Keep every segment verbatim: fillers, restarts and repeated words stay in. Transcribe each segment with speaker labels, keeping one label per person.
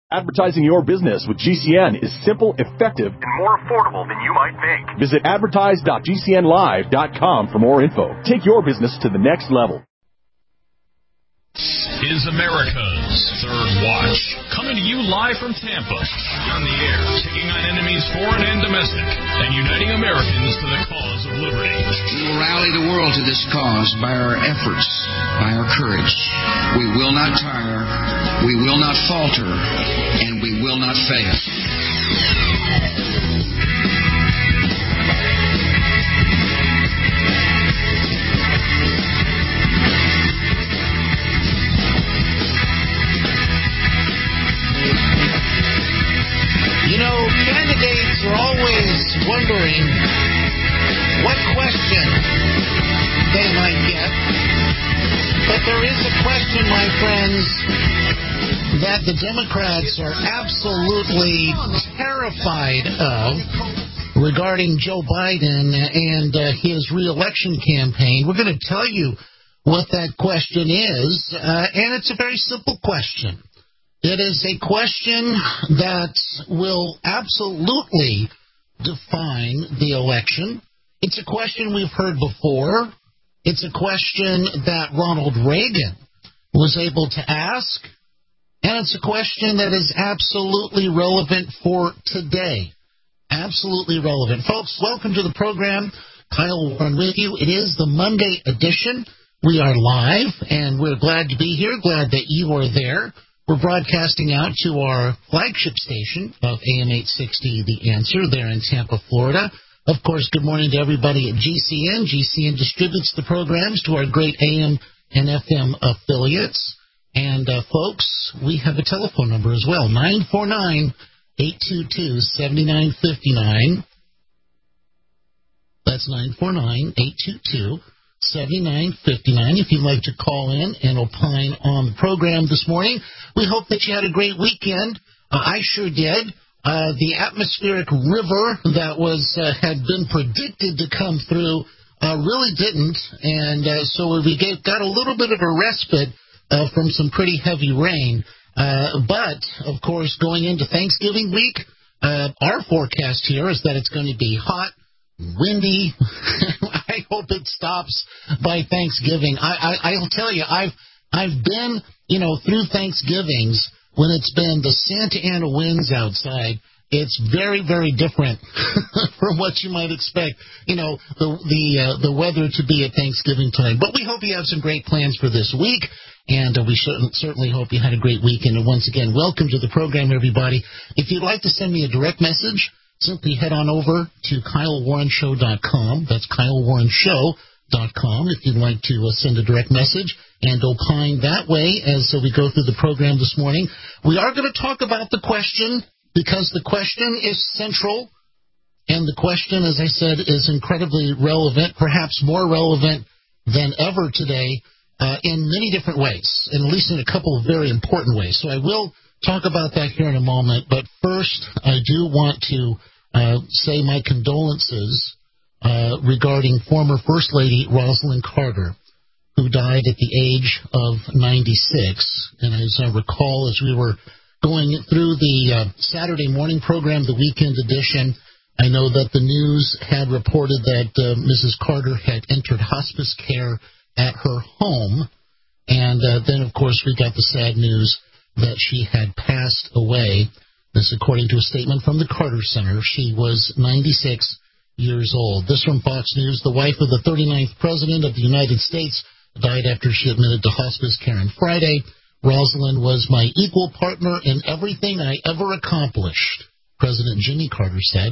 Speaker 1: Advertising your business with G C N is simple, effective, and more affordable than you might think. Visit advertise dot g c n live dot com for more info. Take your business to the next level.
Speaker 2: Is America's Third Watch, coming to you live from Tampa, on the air, taking on enemies foreign and domestic, and uniting Americans to the cause of liberty.
Speaker 3: We will rally the world to this cause by our efforts, by our courage. We will not tire, we will not falter, and we will not fail.
Speaker 4: You know, candidates are always wondering what question they might get. But there is a question, my friends, that the Democrats are absolutely terrified of regarding Joe Biden and uh, his re-election campaign. We're going to tell you what that question is, uh, and it's a very simple question. It is a question that will absolutely define the election. It's a question we've heard before. It's a question that Ronald Reagan was able to ask. And it's a question that is absolutely relevant for today. Absolutely relevant. Folks, welcome to the program. Kyle Warren with you. It is the Monday edition. We are live, and we're glad to be here, glad that you are there. We're broadcasting out to our flagship station of A M eight sixty, The Answer, there in Tampa, Florida. Of course, good morning to everybody at G C N. G C N distributes the programs to our great A M and F M affiliates. And, uh, folks, we have a telephone number as well, nine four nine, eight two two, seven nine five nine. That's nine four nine, eight two two, seven nine five nine. If you'd like to call in and opine on the program this morning, we hope that you had a great weekend. Uh, I sure did. Uh, the atmospheric river that was uh, had been predicted to come through uh, really didn't, and uh, so we get, got a little bit of a respite uh, from some pretty heavy rain. Uh, but, of course, going into Thanksgiving week, uh, our forecast here is that it's going to be hot, windy. I hope it stops by Thanksgiving. I, I, I'll tell you, I've I've been, you know, through Thanksgivings when it's been the Santa Ana winds outside. It's very, very different from what you might expect, you know, the the uh, the weather to be at Thanksgiving time. But we hope you have some great plans for this week, and uh, we cer- certainly hope you had a great weekend. And once again, welcome to the program, everybody. If you'd like to send me a direct message, simply head on over to Kyle Warren Show dot com. That's Kyle Warren Show dot com if you'd like to uh, send a direct message and opine that way as uh, we go through the program this morning. We are going to talk about the question because the question is central, and the question, as I said, is incredibly relevant, perhaps more relevant than ever today uh, in many different ways, and at least in a couple of very important ways. So I will talk about that here in a moment, but first I do want to uh, say my condolences uh, regarding former First Lady Rosalynn Carter, who died at the age of ninety-six. And as I recall, as we were going through the uh, Saturday morning program, the weekend edition, I know that the news had reported that uh, Missus Carter had entered hospice care at her home, and uh, then, of course, we got the sad news that she had passed away. This according to a statement from the Carter Center. She was ninety-six years old. This from Fox News. The wife of the thirty-ninth President of the United States died after she admitted to hospice care on Friday. Rosalynn was my equal partner in everything I ever accomplished, President Jimmy Carter said.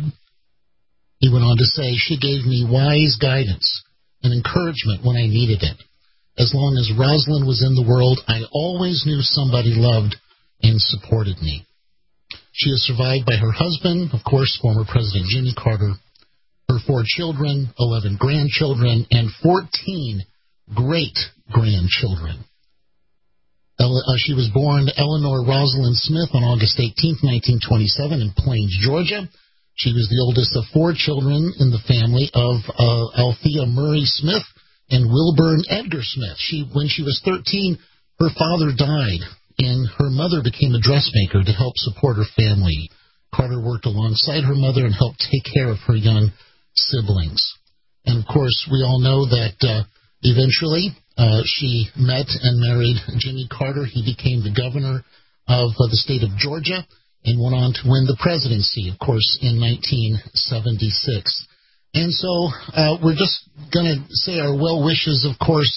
Speaker 4: He went on to say, she gave me wise guidance and encouragement when I needed it. As long as Rosalynn was in the world, I always knew somebody loved and supported me. She is survived by her husband, of course, former President Jimmy Carter, her four children, eleven grandchildren, and fourteen great-grandchildren. Ele- uh, she was born Eleanor Rosalynn Smith on August eighteenth, nineteen twenty-seven in Plains, Georgia. She was the oldest of four children in the family of uh, Althea Murray Smith and Wilburn Edgar Smith. She, when she was thirteen, her father died and her mother became a dressmaker to help support her family. Carter worked alongside her mother and helped take care of her young siblings. And, of course, we all know that uh, eventually uh, she met and married Jimmy Carter. He became the governor of uh, the state of Georgia and went on to win the presidency, of course, in nineteen seventy-six. And so uh, we're just going to say our well wishes, of course,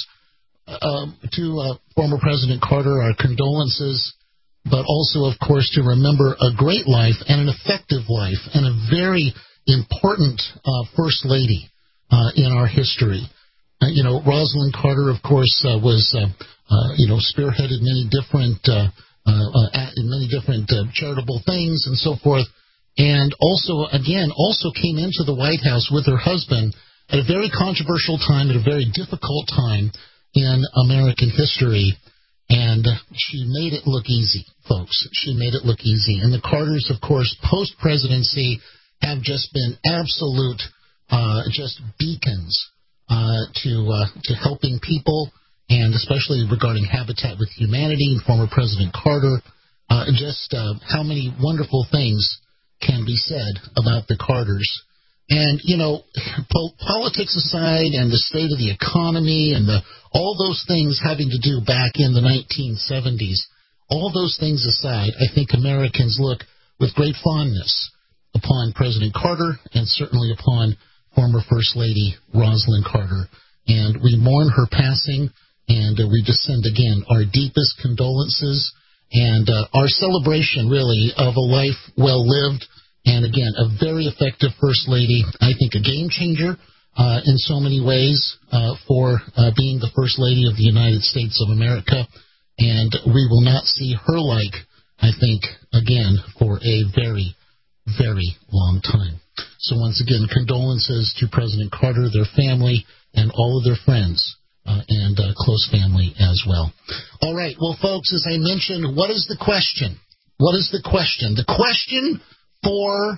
Speaker 4: uh, to uh, former President Carter, our condolences, but also, of course, to remember a great life and an effective life and a very important uh, First Lady uh, in our history. Uh, you know, Rosalind Carter, of course, uh, was, uh, uh, you know, spearheaded many different, uh, uh, uh, many different uh, charitable things and so forth. And also, again, also came into the White House with her husband at a very controversial time, at a very difficult time in American history. And she made it look easy, folks. She made it look easy. And the Carters, of course, post-presidency have just been absolute, uh, just beacons uh, to uh, to helping people, and especially regarding Habitat with Humanity and former President Carter. Uh, just uh, how many wonderful things can be said about the Carters. And, you know, po- politics aside and the state of the economy and the, all those things having to do back in the nineteen seventies, all those things aside, I think Americans look with great fondness upon President Carter and certainly upon former First Lady Rosalind Carter. And we mourn her passing, and uh, we just send again our deepest condolences and uh, our celebration, really, of a life well lived. And again, a very effective First Lady, I think a game changer uh, in so many ways uh, for uh, being the First Lady of the United States of America. And we will not see her like, I think, again, for a very, very long time. So once again, condolences to President Carter, their family, and all of their friends uh, and uh, close family as well. All right, well, folks, as I mentioned, what is the question? What is the question? The question for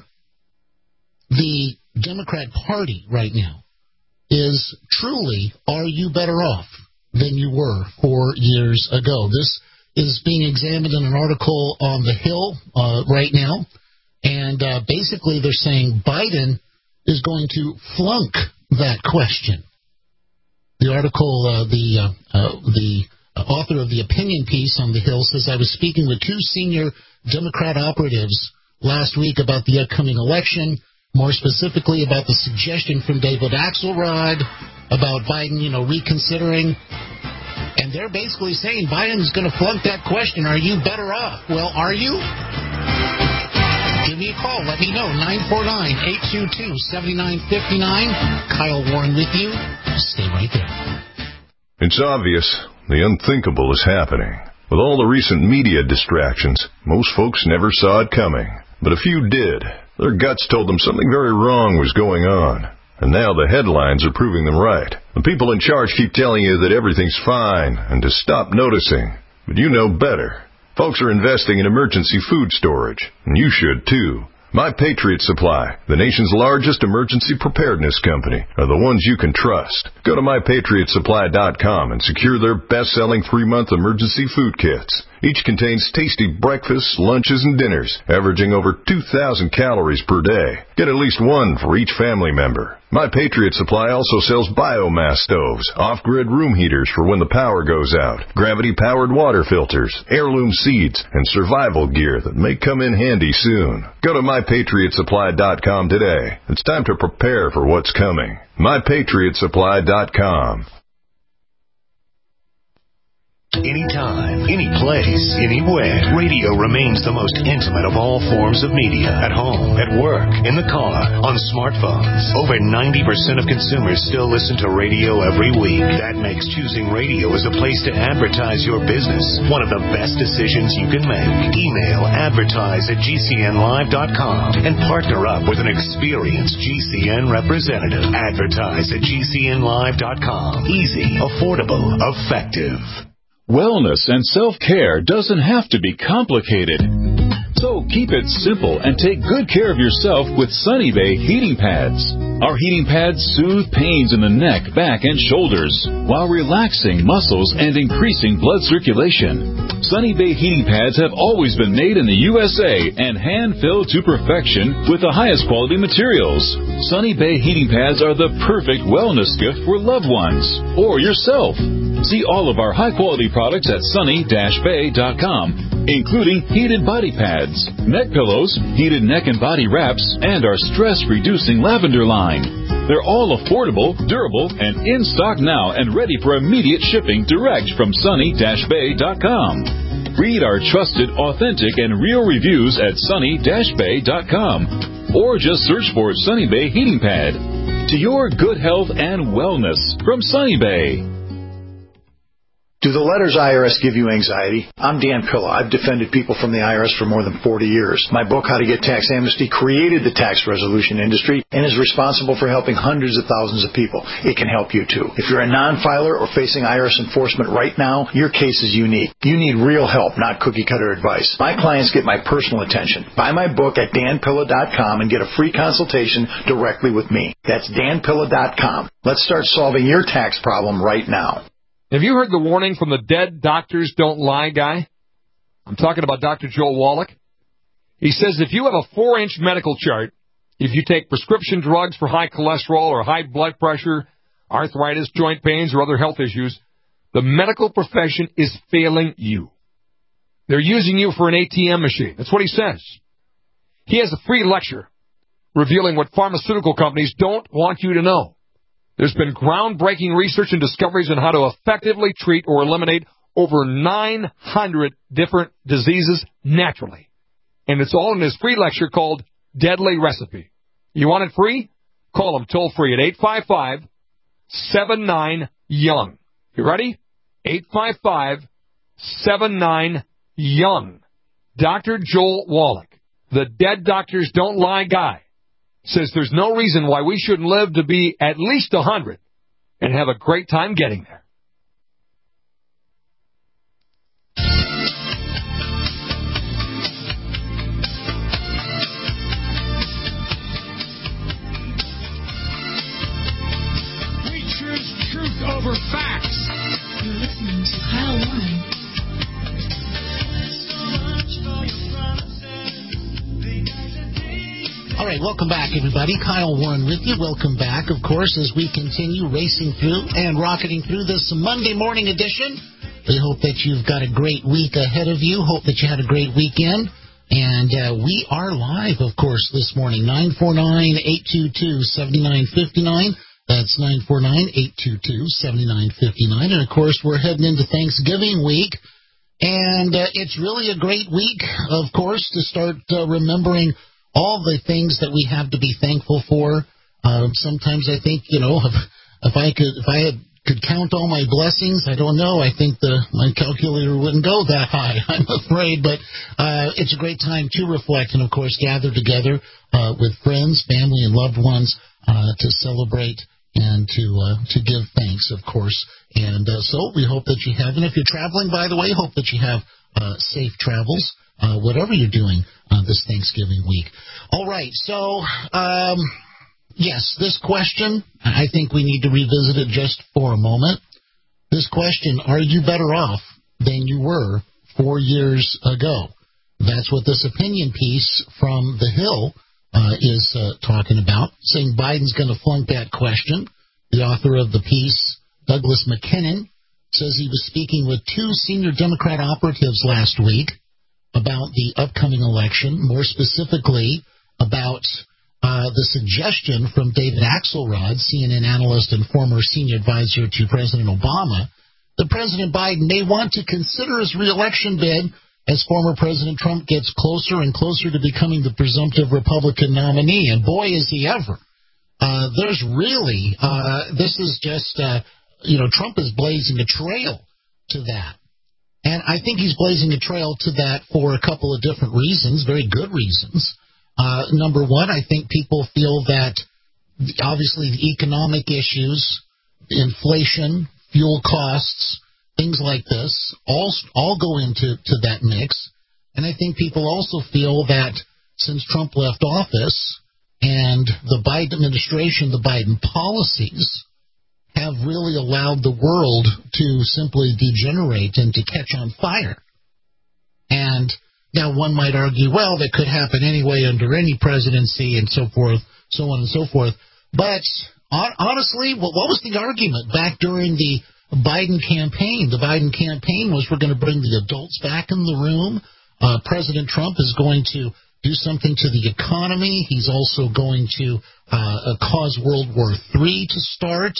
Speaker 4: the Democrat Party right now is truly, are you better off than you were four years ago? This is being examined in an article on The Hill uh, right now, and uh, basically they're saying Biden is going to flunk that question. The article, uh, the uh, uh, the author of the opinion piece on The Hill says, I was speaking with two senior Democrat operatives last week about the upcoming election, more specifically about the suggestion from David Axelrod about Biden, you know, reconsidering. And they're basically saying Biden's going to flunk that question, are you better off? Well, are you? Give me a call. Let me know. nine four nine, eight two two, seven nine five nine. Kyle Warren with you. Stay right there.
Speaker 5: It's obvious. The unthinkable is happening. With all the recent media distractions, most folks never saw it coming. But a few did. Their guts told them something very wrong was going on. And now the headlines are proving them right. The people in charge keep telling you that everything's fine and to stop noticing. But you know better. Folks are investing in emergency food storage, and you should too. My Patriot Supply, the nation's largest emergency preparedness company, are the ones you can trust. Go to my patriot supply dot com and secure their best-selling three-month emergency food kits. Each contains tasty breakfasts, lunches, and dinners, averaging over two thousand calories per day. Get at least one for each family member. My Patriot Supply also sells biomass stoves, off-grid room heaters for when the power goes out, gravity-powered water filters, heirloom seeds, and survival gear that may come in handy soon. Go to my patriot supply dot com today. It's time to prepare for what's coming. my patriot supply dot com.
Speaker 6: Anytime, any place, anywhere, radio remains the most intimate of all forms of media. At home, at work, in the car, on smartphones. Over ninety percent of consumers still listen to radio every week. That makes choosing radio as a place to advertise your business one of the best decisions you can make. Email advertise at G C N live dot com and partner up with an experienced G C N representative. Advertise at G C N live dot com. Easy, affordable, effective.
Speaker 7: Wellness and self-care doesn't have to be complicated. So Keep it simple and take good care of yourself with Sunny Bay heating pads. Our heating pads soothe pains in the neck, back, and shoulders while relaxing muscles and increasing blood circulation. Sunny Bay heating pads have always been made in the U S A and hand-filled to perfection with the highest quality materials. Sunny Bay heating pads are the perfect wellness gift for loved ones or yourself. See all of our high-quality products at sunny dash bay dot com, including heated body pads, neck pillows, heated neck and body wraps, and our stress-reducing lavender line. They're all affordable, durable, and in stock now and ready for immediate shipping direct from sunny dash bay dot com. Read our trusted, authentic, and real reviews at sunny dash bay dot com or just search for Sunny Bay Heating Pad. To your good health and wellness from Sunny Bay.
Speaker 8: Do the letters I R S give you anxiety? I'm Dan Pilla. I've defended people from the I R S for more than forty years. My book, How to Get Tax Amnesty, created the tax resolution industry and is responsible for helping hundreds of thousands of people. It can help you, too. If you're a non-filer or facing I R S enforcement right now, your case is unique. You need real help, not cookie-cutter advice. My clients get my personal attention. Buy my book at dan pilla dot com and get a free consultation directly with me. That's dan pilla dot com. Let's start solving your tax problem right now.
Speaker 9: Have you heard the warning from the dead doctors don't lie guy? I'm talking about Doctor Joel Wallach. He says if you have a four-inch medical chart, if you take prescription drugs for high cholesterol or high blood pressure, arthritis, joint pains, or other health issues, the medical profession is failing you. They're using you for an A T M machine. That's what he says. He has a free lecture revealing what pharmaceutical companies don't want you to know. There's been groundbreaking research and discoveries on how to effectively treat or eliminate over nine hundred different diseases naturally. And it's all in his free lecture called Deadly Recipe. You want it free? Call him toll free at eight five five, seven nine, young. You ready? eight five five, seven nine, young. Doctor Joel Wallach, the dead doctors don't lie guy, says there's no reason why we shouldn't live to be at least one hundred and have a great time getting there.
Speaker 10: We choose truth over facts. You're listening to Kyle Warren.
Speaker 4: All right, welcome back, everybody. Kyle Warren with you. Welcome back, of course, as we continue racing through and rocketing through this Monday morning edition. We hope that you've got a great week ahead of you. Hope that you had a great weekend. And uh, we are live, of course, this morning, nine four nine, eight two two, seven nine five nine. That's nine four nine, eight two two, seven nine five nine. And, of course, we're heading into Thanksgiving week. And uh, it's really a great week, of course, to start uh, remembering all the things that we have to be thankful for. Uh, sometimes I think, you know, if, if I could, if I had, could count all my blessings, I don't know. I think the my calculator wouldn't go that high, I'm afraid. But uh, it's a great time to reflect and, of course, gather together uh, with friends, family, and loved ones uh, to celebrate and to uh, to give thanks, of course. And uh, so we hope that you have, and if you're traveling, by the way, hope that you have uh, safe travels. Uh, whatever you're doing uh, this Thanksgiving week. All right, so, um, yes, this question, I think we need to revisit it just for a moment. This question, are you better off than you were four years ago? That's what this opinion piece from The Hill uh, is uh, talking about, saying Biden's going to flunk that question. The author of the piece, Douglas McKinnon, says he was speaking with two senior Democrat operatives last week about the upcoming election, more specifically about uh, the suggestion from David Axelrod, C N N analyst and former senior advisor to President Obama, that President Biden may want to consider his reelection bid as former President Trump gets closer and closer to becoming the presumptive Republican nominee. And boy, is he ever. Uh, there's really, uh, this is just, uh, you know, Trump is blazing a trail to that. And I think he's blazing a trail to that for a couple of different reasons, very good reasons. Uh, number one, I think people feel that obviously the economic issues, inflation, fuel costs, things like this, all all go into to that mix. And I think people also feel that since Trump left office and the Biden administration, the Biden policies, have really allowed the world to simply degenerate and to catch on fire. And now one might argue, well, that could happen anyway under any presidency and so forth, so on and so forth. But honestly, what was the argument back during the Biden campaign? The Biden campaign was we're going to bring the adults back in the room. Uh, President Trump is going to do something to the economy. He's also going to uh, cause World War Three to start.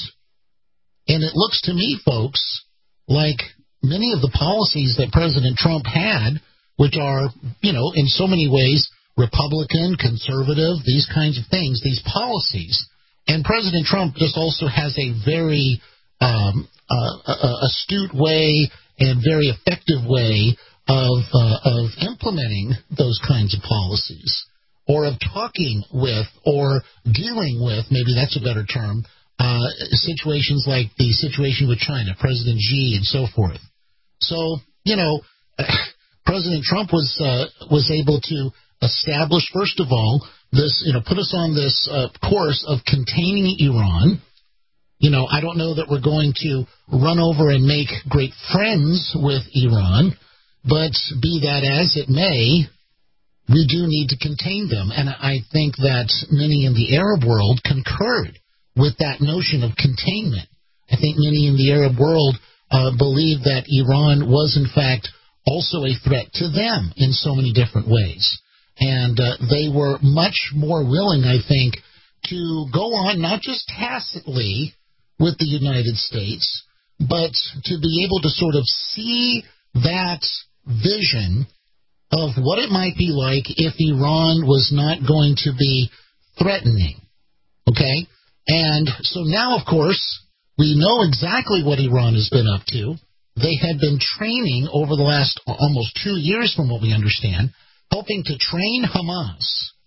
Speaker 4: And it looks to me, folks, like many of the policies that President Trump had, which are, you know, in so many ways, Republican, conservative, these kinds of things, these policies. And President Trump just also has a very um, uh, uh, astute way and very effective way of uh, of implementing those kinds of policies, or of talking with or dealing with, maybe that's a better term, uh, situations like the situation with China, President Xi, and so forth. So, you know, President Trump was uh, was able to establish, first of all, this, you know, put us on this uh, course of containing Iran. You know, I don't know that we're going to run over and make great friends with Iran, but be that as it may, we do need to contain them. And I think that many in the Arab world concurred with that notion of containment. I think many in the Arab world uh, believe that Iran was, in fact, also a threat to them in so many different ways. And uh, they were much more willing, I think, to go on not just tacitly with the United States, but to be able to sort of see that vision of what it might be like if Iran was not going to be threatening. Okay? And so now, of course, we know exactly what Iran has been up to. They had been training over the last almost two years, from what we understand, hoping to train Hamas,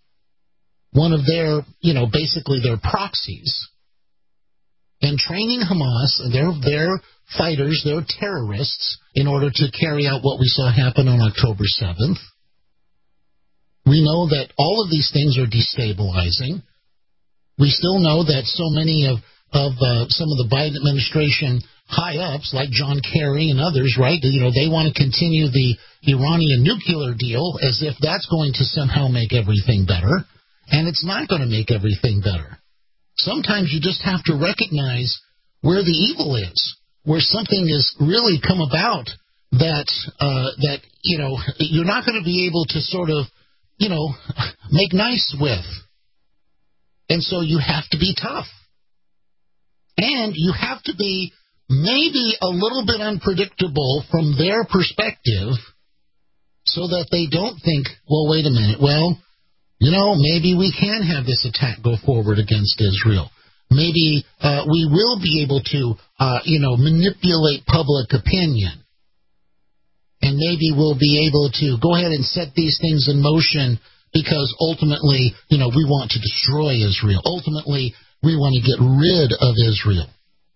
Speaker 4: one of their, you know, basically their proxies, and training Hamas, their, their fighters, their terrorists, in order to carry out what we saw happen on October seventh. We know that all of these things are destabilizing. We still know that so many of, of uh, some of the Biden administration high-ups, like John Kerry and others, right, you know, they want to continue the Iranian nuclear deal as if that's going to somehow make everything better, and it's not going to make everything better. Sometimes you just have to recognize where the evil is, where something has really come about that, uh, that you know, you're not going to be able to sort of, you know, make nice with. And so you have to be tough. And you have to be maybe a little bit unpredictable from their perspective so that they don't think, well, wait a minute, well, you know, maybe we can have this attack go forward against Israel. Maybe uh, we will be able to, uh, you know, manipulate public opinion. And maybe we'll be able to go ahead and set these things in motion because ultimately, you know, we want to destroy Israel. Ultimately, we want to get rid of Israel.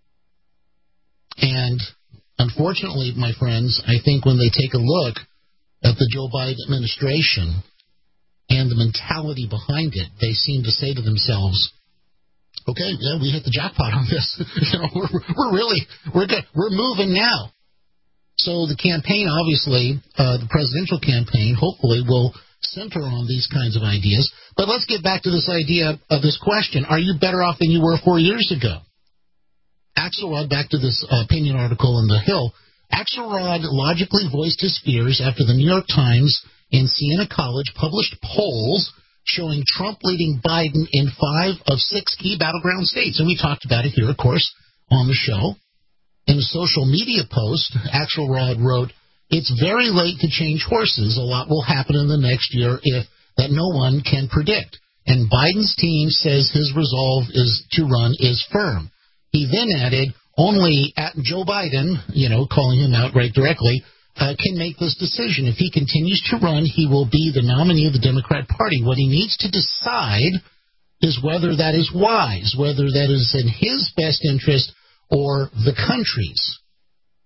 Speaker 4: And unfortunately, my friends, I think when they take a look at the Joe Biden administration and the mentality behind it, they seem to say to themselves, okay, yeah, we hit the jackpot on this. you know, we're, we're really, we're good. We're moving now. So the campaign, obviously, uh, the presidential campaign, hopefully will center on these kinds of ideas. But let's get back to this idea of this question. Are you better off than you were four years ago? Axelrod, back to this uh, opinion article in The Hill, Axelrod logically voiced his fears after the New York Times and Siena College published polls showing Trump leading Biden in five of six key battleground states. And we talked about it here, of course, on the show. In a social media post, Axelrod wrote, "It's very late to change horses. A lot will happen in the next year if that no one can predict. And Biden's team says his resolve is to run is firm." He then added, only at Joe Biden, you know, calling him out right directly, uh, can make this decision. If he continues to run, he will be the nominee of the Democrat Party. What he needs to decide is whether that is wise, whether that is in his best interest or the country's.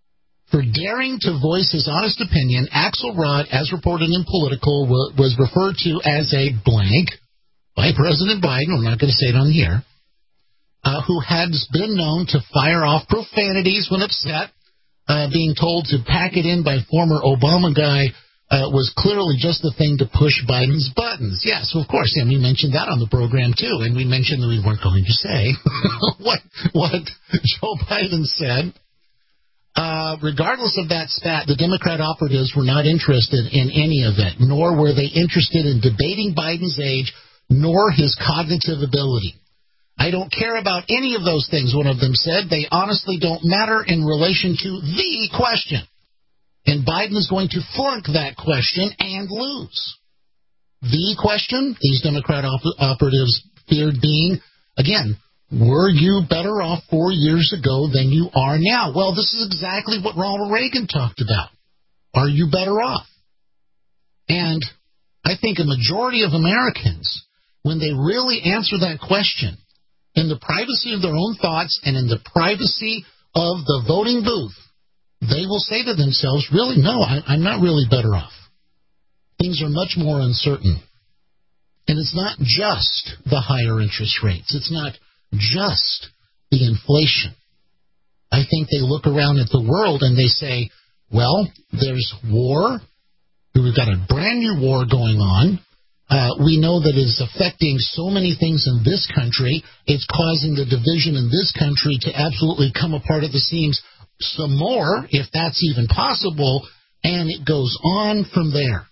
Speaker 4: For daring to voice his honest opinion, Axelrod, as reported in Political, was referred to as a blank by President Biden, I'm not going to say it on the air, uh, who has been known to fire off profanities when upset, uh, being told to pack it in by former Obama guy uh, was clearly just the thing to push Biden's buttons. Yes, of course, and we mentioned that on the program, too, and we mentioned that we weren't going to say what, what Joe Biden said. Uh, regardless of that spat, the Democrat operatives were not interested in any of it, nor were they interested in debating Biden's age, nor his cognitive ability. I don't care about any of those things, one of them said. They honestly don't matter in relation to the question. And Biden is going to flunk that question and lose. The question, these Democrat op- operatives feared being, again, were you better off four years ago than you are now? Well, this is exactly what Ronald Reagan talked about. Are you better off? And I think a majority of Americans, when they really answer that question in the privacy of their own thoughts and in the privacy of the voting booth, they will say to themselves, really, no, I, I'm not really better off. Things are much more uncertain. And it's not just the higher interest rates. It's not just the inflation. I think they look around at the world and they say, well, there's war. We've got a brand new war going on. Uh, we know that it's affecting so many things in this country. It's causing the division in this country to absolutely come apart at the seams some more, if that's even possible, and it goes on from there.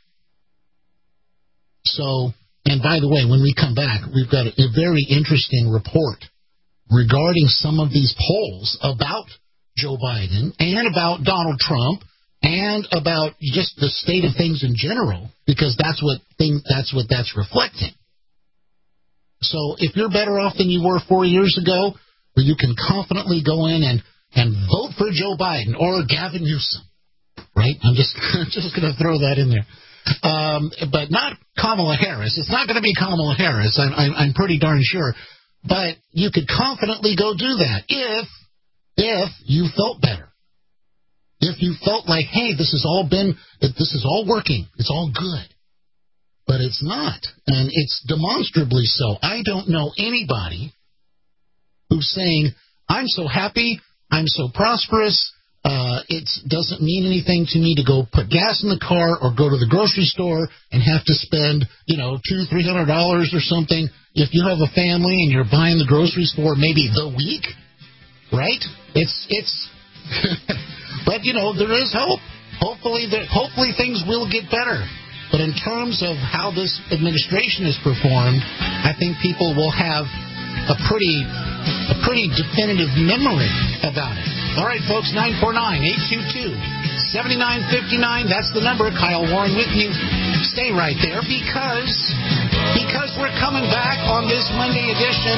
Speaker 4: So, and by the way, when we come back, we've got a, a very interesting report regarding some of these polls about Joe Biden and about Donald Trump and about just the state of things in general, because that's what thing, that's what that's reflecting. So if you're better off than you were four years ago, well, you can confidently go in and, and vote for Joe Biden or Gavin Newsom, right? I'm just just going to throw that in there. Um, but not Kamala Harris. It's not going to be Kamala Harris. I'm, I'm, I'm pretty darn sure. But you could confidently go do that if, if you felt better. If you felt like, hey, this has all been, this is all working. It's all good. But it's not. And it's demonstrably so. I don't know anybody who's saying, I'm so happy, I'm so prosperous, uh, it doesn't mean anything to me to go put gas in the car or go to the grocery store and have to spend, you know, two, three hundred dollars or something. If you have a family and you're buying the groceries for maybe the week, right? It's, it's, but, you know, there is hope. Hopefully, there, hopefully things will get better. But in terms of how this administration is performed, I think people will have a pretty, a pretty definitive memory about it. All right, folks, nine four nine, eight two two, seven nine five nine. That's the number. Kyle Warren with you. Stay right there because, because we're coming back on this Monday edition.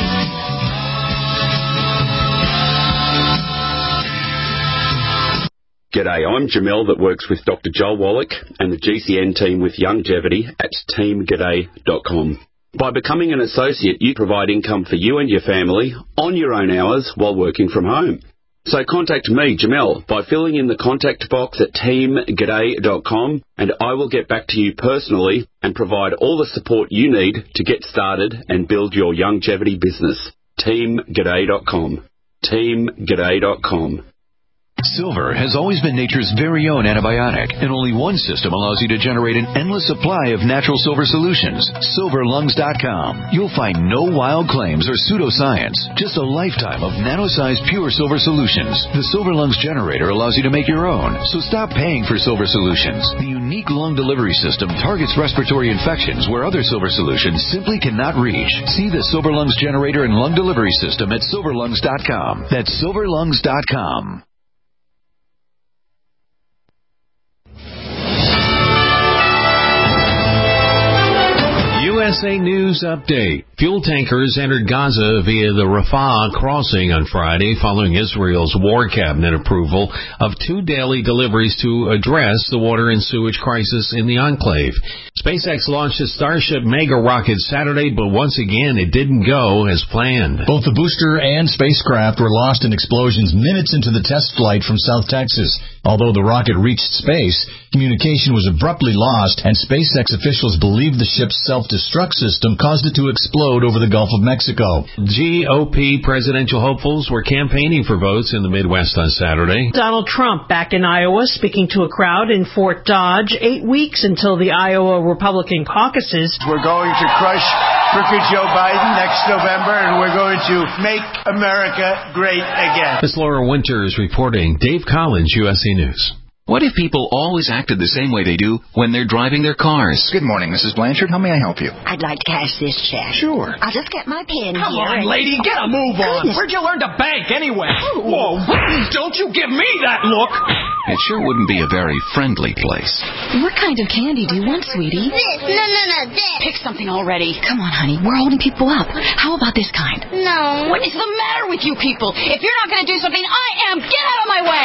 Speaker 11: G'day, I'm Jamel that works with Doctor Joel Wallach and the G C N team with Longevity at team g'day dot com. By becoming an associate, you provide income for you and your family on your own hours while working from home. So contact me, Jamel, by filling in the contact box at team g'day dot com, and I will get back to you personally and provide all the support you need to get started and build your longevity business. team g'day dot com. team g'day dot com.
Speaker 12: Silver has always been nature's very own antibiotic, and only one system allows you to generate an endless supply of natural silver solutions. silver lungs dot com. You'll find no wild claims or pseudoscience, just a lifetime of nano-sized pure silver solutions. The Silver Lungs generator allows you to make your own, so stop paying for silver solutions. The unique lung delivery system targets respiratory infections where other silver solutions simply cannot reach. See the Silver Lungs generator and lung delivery system at silver lungs dot com. That's silver lungs dot com.
Speaker 13: U S S A News Update. Fuel tankers entered Gaza via the Rafah crossing on Friday following Israel's War Cabinet approval of two daily deliveries to address the water and sewage crisis in the enclave. SpaceX launched a Starship mega rocket Saturday, but once again it didn't go as planned.
Speaker 14: Both the booster and spacecraft were lost in explosions minutes into the test flight from South Texas. Although the rocket reached space, communication was abruptly lost, and SpaceX officials believe the ship's self-destruct system caused it to explode over the Gulf of Mexico.
Speaker 13: G O P presidential hopefuls were campaigning for votes in the Midwest on Saturday.
Speaker 15: Donald Trump back in Iowa speaking to a crowd in Fort Dodge, eight weeks until the Iowa Republican caucuses.
Speaker 16: We're going to crush crooked Joe Biden next November, and we're going to make America great again.
Speaker 13: Miss Laura Winters reporting. Dave Collins, U S A News.
Speaker 17: What if people always acted the same way they do when they're driving their cars?
Speaker 18: Good morning, Missus Blanchard. How may I help you?
Speaker 19: I'd like to cash this check.
Speaker 18: Sure.
Speaker 19: I'll just get my pen
Speaker 20: Come
Speaker 19: here.
Speaker 20: on, lady, get a move on.
Speaker 19: Goodness.
Speaker 20: Where'd you learn to bank anyway? Whoa, don't you give me that look.
Speaker 17: It sure wouldn't be a very friendly place.
Speaker 19: What kind of candy do you want, sweetie?
Speaker 21: This. No, no, no, this.
Speaker 19: Pick something already. Come on, honey. We're holding people up. How about this kind?
Speaker 21: No.
Speaker 19: What is the matter with you people? If you're not going to do something, I am. Get out of my way.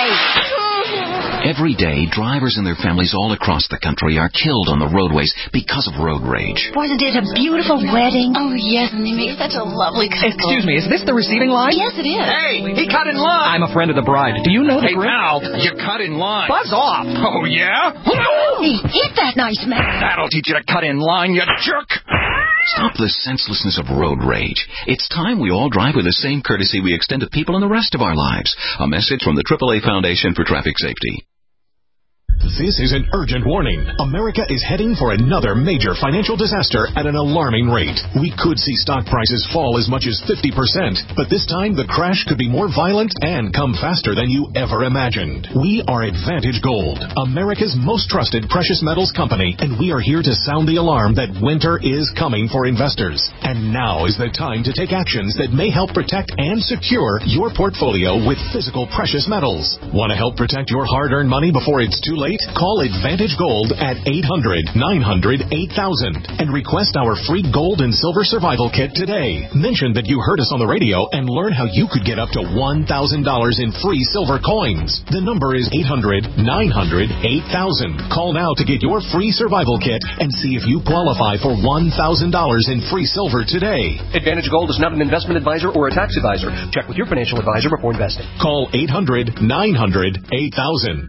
Speaker 17: Every day, drivers and their families all across the country are killed on the roadways because of road rage.
Speaker 19: Wasn't it a beautiful wedding? Oh, yes, and they make such a lovely couple.
Speaker 20: Excuse me, is this the receiving line?
Speaker 19: Yes, it is.
Speaker 20: Hey, he cut in line. I'm a friend of the bride. Do you know the
Speaker 21: Hey,
Speaker 20: grip?
Speaker 21: pal,
Speaker 20: you cut in line. Buzz off. Oh, yeah?
Speaker 19: Hey, hit that nice man.
Speaker 20: That'll teach you to cut in line, you jerk.
Speaker 17: Stop the senselessness of road rage. It's time we all drive with the same courtesy we extend to people in the rest of our lives. A message from the triple A Foundation for Traffic Safety.
Speaker 1: This is an urgent warning. America is heading for another major financial disaster at an alarming rate. We could see stock prices fall as much as fifty percent, but this time the crash could be more violent and come faster than you ever imagined. We are Advantage Gold, America's most trusted precious metals company, and we are here to sound the alarm that winter is coming for investors. And now is the time to take actions that may help protect and secure your portfolio with physical precious metals. Want to help protect your hard-earned money before it's too late? Call Advantage Gold at eight hundred, nine hundred, eight thousand and request our free gold and silver survival kit today. Mention that you heard us on the radio and learn how you could get up to one thousand dollars in free silver coins. The number is eight hundred, nine hundred, eight thousand. Call now to get your free survival kit and see if you qualify for one thousand dollars in free silver today.
Speaker 22: Advantage Gold is not an investment advisor or a tax advisor. Check with your financial advisor before investing.
Speaker 1: Call eight hundred, nine hundred, eight thousand.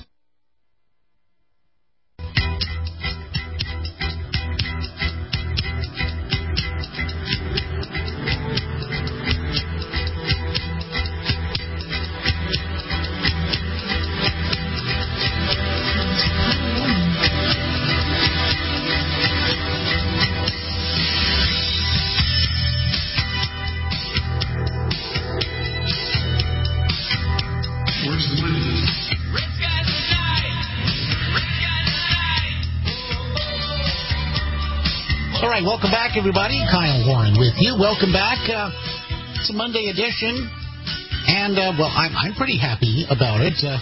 Speaker 4: Welcome back, everybody. Kyle Warren with you. Welcome back. Uh, it's a Monday edition, and, uh, well, I'm, I'm pretty happy about it. Uh,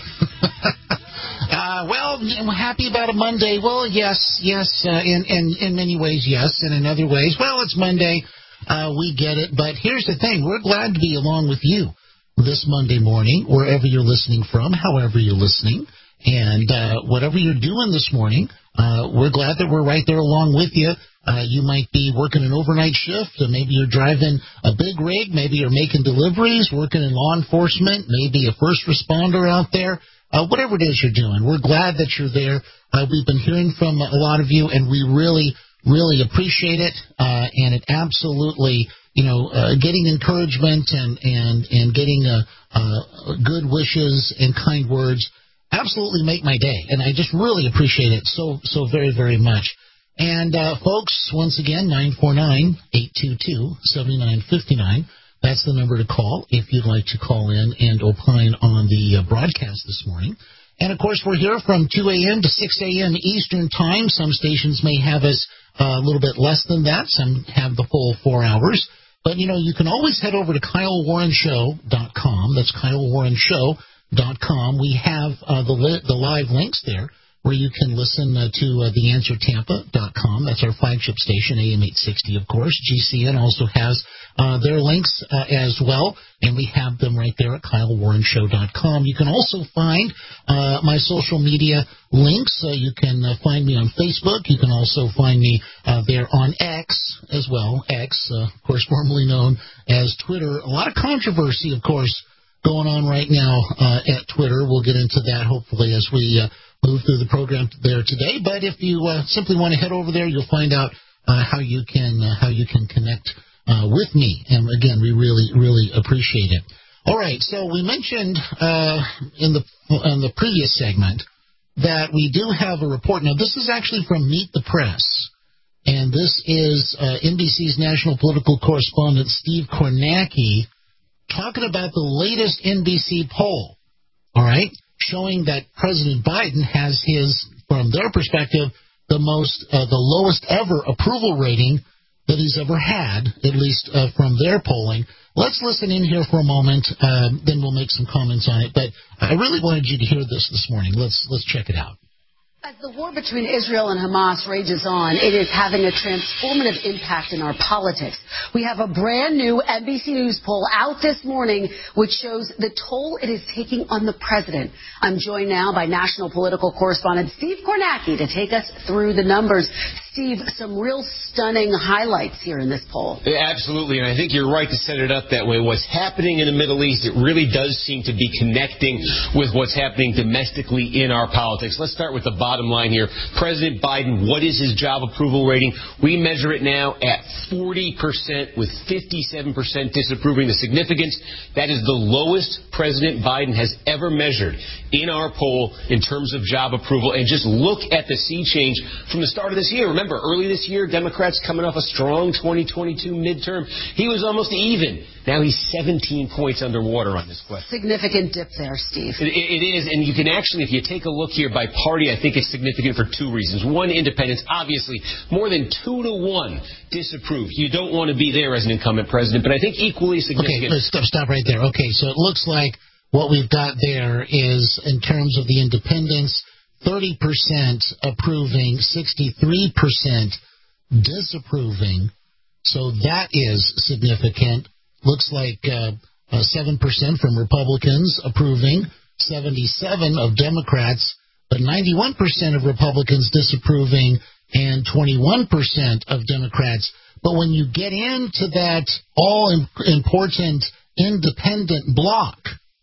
Speaker 4: uh, well, I'm happy about a Monday. Well, yes, yes, uh, in, in, in many ways, yes, and in other ways, well, it's Monday. Uh, we get it, but here's the thing. We're glad to be along with you this Monday morning, wherever you're listening from, however you're listening, and uh, whatever you're doing this morning, uh, we're glad that we're right there along with you. Uh, you might be working an overnight shift, or maybe you're driving a big rig, maybe you're making deliveries, working in law enforcement, maybe a first responder out there. Uh, whatever it is you're doing, we're glad that you're there. Uh, we've been hearing from a lot of you, and we really, really appreciate it. Uh, and it absolutely, you know, uh, getting encouragement and and and getting uh, uh, good wishes and kind words absolutely make my day, and I just really appreciate it so so very very much. And, uh, folks, once again, nine four nine, eight two two, seven nine five nine. That's the number to call if you'd like to call in and opine on the uh, broadcast this morning. And, of course, we're here from two a.m. to six a.m. Eastern Time. Some stations may have us uh, a little bit less than that. Some have the full four hours. But, you know, you can always head over to Kyle Warren Show dot com. That's Kyle Warren Show dot com. We have uh, the, li- the live links there where you can listen uh, to uh, the answer tampa dot com. That's our flagship station, A M eight sixty, of course. G C N also has uh, their links uh, as well, and we have them right there at kyle warren show dot com. You can also find uh, my social media links. Uh, you can uh, find me on Facebook. You can also find me uh, there on X as well. X, uh, of course, formerly known as Twitter. A lot of controversy, of course, going on right now uh, at Twitter. We'll get into that, hopefully, as we uh, move through the program there today. But if you uh, simply want to head over there, you'll find out uh, how you can uh, how you can connect uh, with me. And again, we really really appreciate it. All right, so we mentioned uh, in the in the previous segment that we do have a report. Now, this is actually from Meet the Press, and this is uh, N B C's national political correspondent Steve Kornacki talking about the latest N B C poll. All right. Showing that President Biden has his, from their perspective, the most, uh, the lowest ever approval rating that he's ever had, at least uh, from their polling. Let's listen in here for a moment, uh, then we'll make some comments on it. But I really wanted you to hear this this morning. Let's let's check it out.
Speaker 2: As the war between Israel and Hamas rages on, it is having a transformative impact in our politics. We have a brand new N B C News poll out this morning which shows the toll it is taking on the president. I'm joined now by national political correspondent Steve Kornacki to take us through the numbers. Steve, some real stunning highlights here in this poll.
Speaker 21: Yeah, absolutely, and I think you're right to set it up that way. What's happening in the Middle East, it really does seem to be connecting with what's happening domestically in our politics. Let's start with the bottom line here. President Biden, what is his job approval rating? We measure it now at forty percent with fifty-seven percent disapproving. The significance, that is the lowest President Biden has ever measured in our poll in terms of job approval. And just look at the sea change from the start of this year. Remember, early this year, Democrats coming off a strong twenty twenty-two midterm. He was almost even. Now he's seventeen points underwater on this question.
Speaker 2: Significant dip there, Steve.
Speaker 21: It, it is, and you can actually, if you take a look here by party, I think it's significant for two reasons. One, independents, obviously, more than two to one disapprove. You don't want to be there as an incumbent president, but I think equally significant.
Speaker 4: Okay, let's stop, stop right there. Okay, so it looks like what we've got there is, in terms of the independents, thirty percent approving, sixty-three percent disapproving. So that is significant. Looks like uh, uh, seven percent from Republicans approving, seventy-seven of Democrats, but ninety-one percent of Republicans disapproving and twenty-one percent of Democrats. But when you get into that all-important independent bloc,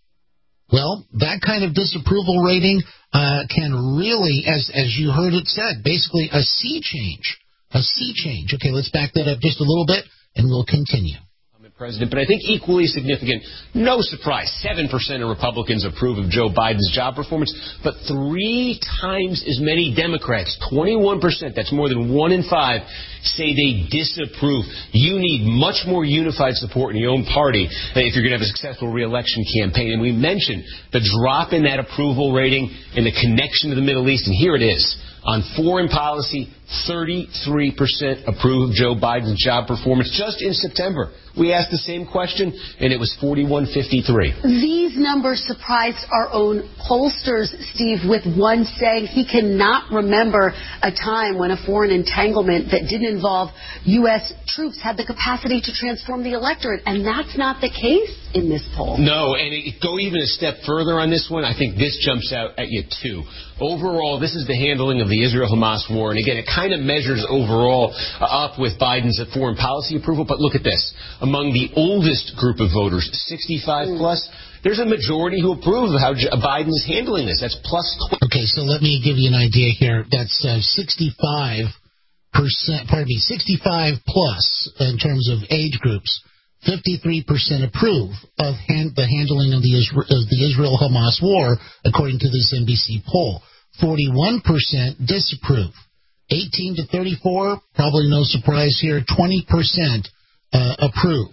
Speaker 4: well, that kind of disapproval rating uh, can really, as as you heard it said, basically a sea change. A sea change. Okay, let's back that up just a little bit, and we'll continue.
Speaker 21: President, but I think equally significant, no surprise, seven percent of Republicans approve of Joe Biden's job performance, but three times as many Democrats, twenty-one percent, that's more than one in five, say they disapprove. You need much more unified support in your own party if you're going to have a successful re-election campaign. And we mentioned the drop in that approval rating and the connection to the Middle East, and here it is. On foreign policy, thirty-three percent approve of Joe Biden's job performance. Just in September, we asked the same question, and it was forty-one fifty-three.
Speaker 2: These numbers surprised our own pollsters, Steve, with one saying he cannot remember a time when a foreign entanglement that didn't involve U S troops had the capacity to transform the electorate, and that's not the case in this poll.
Speaker 21: No, and it, go even a step further on this one. I think this jumps out at you, too. Overall, this is the handling of the Israel-Hamas war, and again, it kind of measures overall uh, up with Biden's foreign policy approval, but look at this. Among the oldest group of voters, sixty-five mm. plus, there's a majority who approve of how J- Biden is handling this. That's plus twenty.
Speaker 4: Okay, so let me give you an idea here. That's uh, sixty-five percent, pardon me, sixty-five plus in terms of age groups. fifty-three percent approve of hand, the handling of the, Isra- of the Israel-Hamas war, according to this N B C poll. forty-one percent disapprove. eighteen to thirty-four, probably no surprise here, twenty percent uh, approve.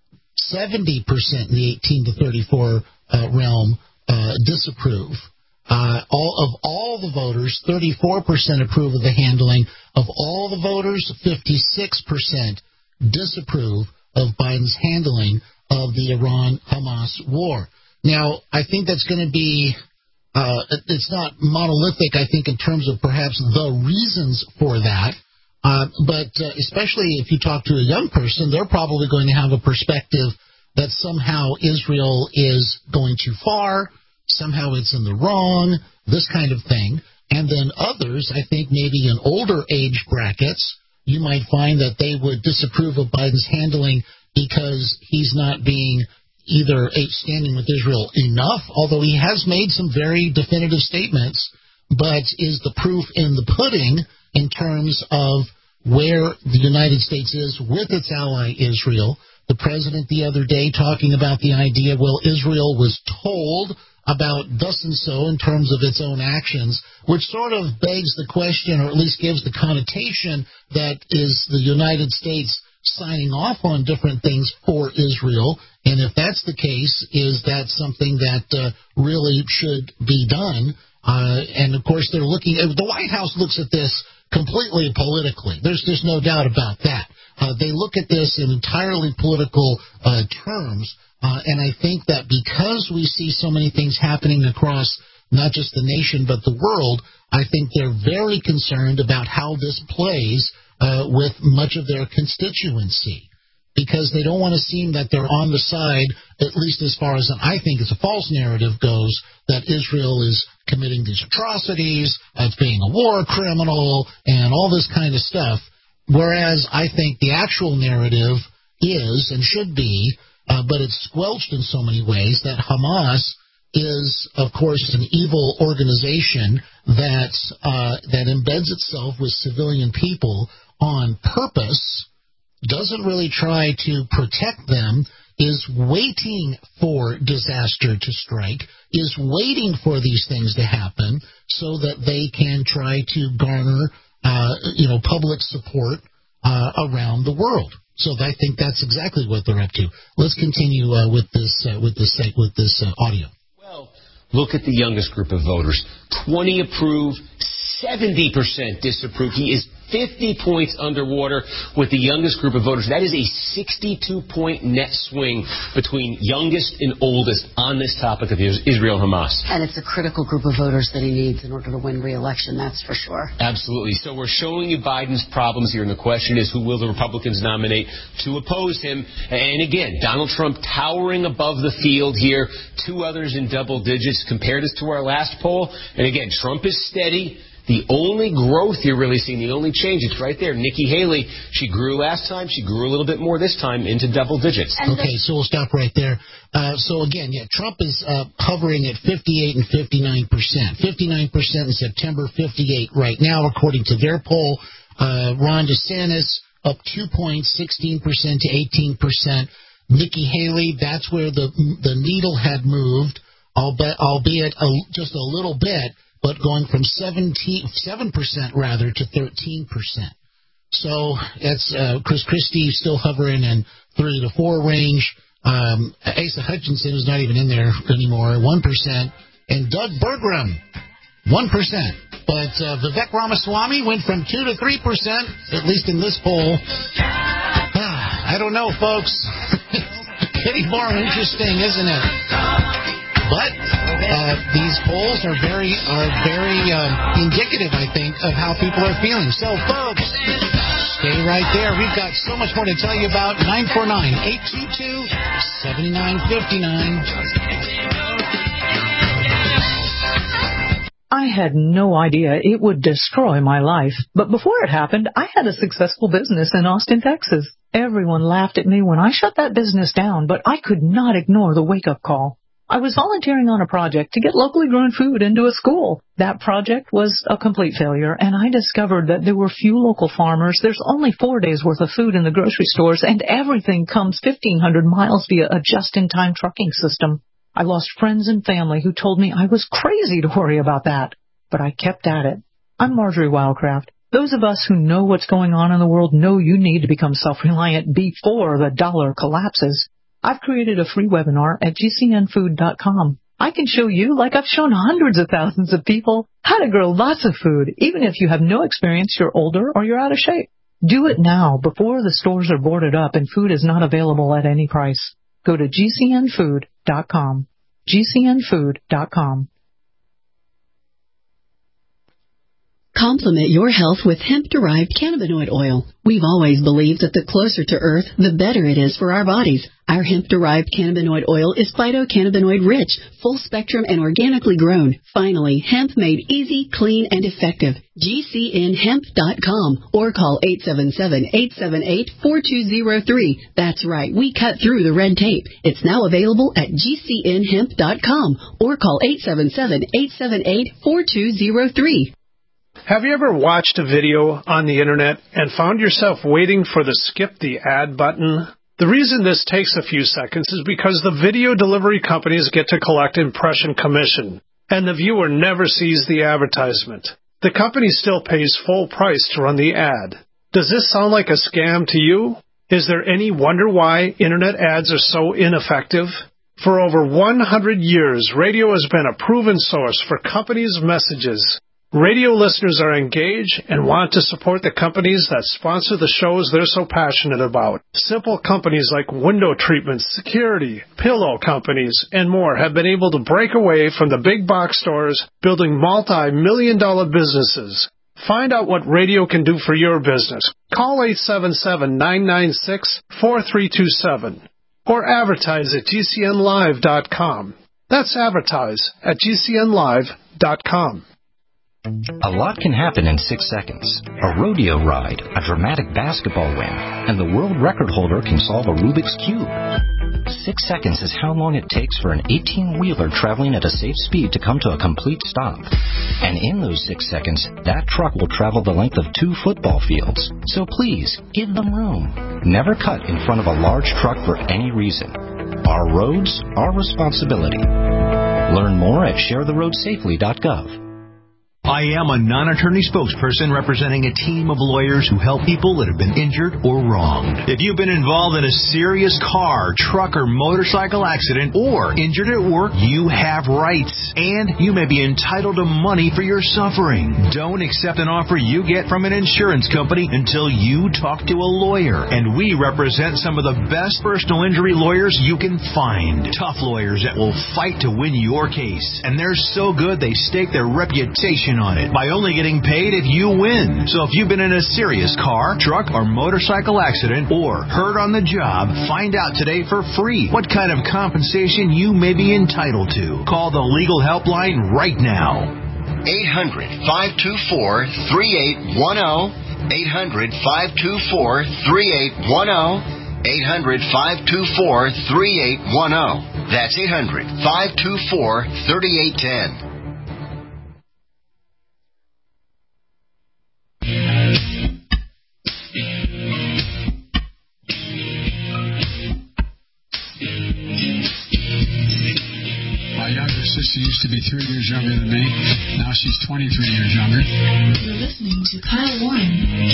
Speaker 4: seventy percent in the eighteen to thirty-four uh, realm uh, disapprove. Uh, all of all the voters, thirty-four percent approve of the handling. Of all the voters, fifty-six percent disapprove of Biden's handling of the Iran-Hamas war. Now, I think that's going to be uh, it's not monolithic, I think, in terms of perhaps the reasons for that. Uh, but uh, especially if you talk to a young person, they're probably going to have a perspective that somehow Israel is going too far, somehow it's in the wrong, this kind of thing. And then others, I think maybe in older age brackets, you might find that they would disapprove of Biden's handling because he's not being either standing with Israel enough, although he has made some very definitive statements, but is the proof in the pudding in terms of where the United States is with its ally Israel. The president the other day talking about the idea, well, Israel was told about thus and so in terms of its own actions, which sort of begs the question, or at least gives the connotation that is the United States signing off on different things for Israel. And if that's the case, is that something that uh, really should be done? Uh, and, of course, they're looking at the White House looks at this completely politically. There's there's no doubt about that. Uh, they look at this in entirely political uh, terms. Uh, and I think that because we see so many things happening across not just the nation but the world, I think they're very concerned about how this plays uh, with much of their constituency, because they don't want to seem that they're on the side, at least as far as I think as a false narrative goes, that Israel is committing these atrocities, as being a war criminal, and all this kind of stuff, whereas I think the actual narrative is and should be, uh, but it's squelched in so many ways, that Hamas is, of course, an evil organization that uh, that embeds itself with civilian people on purpose, doesn't really try to protect them, is waiting for disaster to strike, is waiting for these things to happen so that they can try to garner, uh, you know, public support uh, around the world. So I think that's exactly what they're up to. Let's continue uh, with this uh, with this with this uh, audio.
Speaker 21: Well, look at the youngest group of voters. twenty approve, seventy percent disapprove. He is fifty points underwater with the youngest group of voters. That is a sixty-two point net swing between youngest and oldest on this topic of Israel-Hamas.
Speaker 2: And it's a critical group of voters that he needs in order to win re-election, that's for sure.
Speaker 21: Absolutely. So we're showing you Biden's problems here, and the question is, who will the Republicans nominate to oppose him? And again, Donald Trump towering above the field here, two others in double digits. Compared us to our last poll, and again, Trump is steady. The only growth you're really seeing, the only change, it's right there. Nikki Haley, she grew last time. She grew a little bit more this time into double digits.
Speaker 4: Okay, so we'll stop right there. Uh, so, again, yeah, Trump is uh, hovering at fifty-eight and fifty-nine percent. fifty-nine percent in September, fifty-eight right now, according to their poll. Uh, Ron DeSantis up two points, sixteen percent to eighteen percent. Nikki Haley, that's where the the needle had moved, albeit, albeit a, just a little bit, but going from seventeen, seven percent rather to thirteen percent. So that's uh, Chris Christie still hovering in three to four range. Um, Asa Hutchinson is not even in there anymore, one percent. And Doug Bergram, one percent. But uh, Vivek Ramaswamy went from two to three percent, at least in this poll. Ah, I don't know, folks. Getting more interesting, isn't it? But uh, these polls are very are very uh, indicative, I think, of how people are feeling. So, folks, stay right there. We've got so much more to tell you about. nine four nine, eight two two, seven nine five nine.
Speaker 3: I had no idea it would destroy my life. But before it happened, I had a successful business in Austin, Texas. Everyone laughed at me when I shut that business down, but I could not ignore the wake-up call. I was volunteering on a project to get locally grown food into a school. That project was a complete failure, and I discovered that there were few local farmers. There's only four days' worth of food in the grocery stores, and everything comes fifteen hundred miles via a just-in-time trucking system. I lost friends and family who told me I was crazy to worry about that, but I kept at it. I'm Marjorie Wildcraft. Those of us who know what's going on in the world know you need to become self-reliant before the dollar collapses. I've created a free webinar at G C N food dot com. I can show you, like I've shown hundreds of thousands of people, how to grow lots of food, even if you have no experience, you're older, or you're out of shape. Do it now before the stores are boarded up and food is not available at any price. Go to G C N food dot com. G C N food dot com.
Speaker 5: Complement your health with hemp-derived cannabinoid oil. We've always believed that the closer to Earth, the better it is for our bodies. Our hemp-derived cannabinoid oil is phytocannabinoid rich, full spectrum, and organically grown. Finally, hemp made easy, clean, and effective. G C N hemp dot com or call eight seven seven, eight seven eight, four two zero three. That's right, we cut through the red tape. It's now available at G C N hemp dot com or call eight seven seven, eight seven eight, four two zero three.
Speaker 6: Have you ever watched a video on the internet and found yourself waiting for the skip the ad button? The reason this takes a few seconds is because the video delivery companies get to collect impression commission, and the viewer never sees the advertisement. The company still pays full price to run the ad. Does this sound like a scam to you? Is there any wonder why internet ads are so ineffective? For over one hundred years, radio has been a proven source for companies' messages. Radio listeners are engaged and want to support the companies that sponsor the shows they're so passionate about. Simple companies like window treatments, security, pillow companies, and more have been able to break away from the big box stores, building multi-million dollar businesses. Find out what radio can do for your business. Call eight seven seven, nine nine six, four three two seven or advertise at G C N live dot com. That's advertise at G C N live dot com.
Speaker 23: A lot can happen in six seconds. A rodeo ride, a dramatic basketball win, and the world record holder can solve a Rubik's Cube. Six seconds is how long it takes for an eighteen-wheeler traveling at a safe speed to come to a complete stop. And in those six seconds, that truck will travel the length of two football fields. So please, give them room. Never cut in front of a large truck for any reason. Our roads, our responsibility. Learn more at share the road safely dot gov.
Speaker 24: I am a non-attorney spokesperson representing a team of lawyers who help people that have been injured or wronged. If you've been involved in a serious car, truck, or motorcycle accident or injured at work, you have rights, and you may be entitled to money for your suffering. Don't accept an offer you get from an insurance company until you talk to a lawyer, and we represent some of the best personal injury lawyers you can find. Tough lawyers that will fight to win your case, and they're so good they stake their reputation on it by only getting paid if you win. So if you've been in a serious car, truck, or motorcycle accident or hurt on the job, find out today for free what kind of compensation you may be entitled to. Call the legal helpline right now.
Speaker 25: eight hundred, five two four, three eight one zero. eight hundred, five two four, three eight one zero. eight hundred, five two four, three eight one zero. That's eight hundred, five two four, three eight one zero.
Speaker 10: My younger sister used to be three years younger than me. Now she's twenty-three years younger.
Speaker 26: You're listening to Kyle Warren.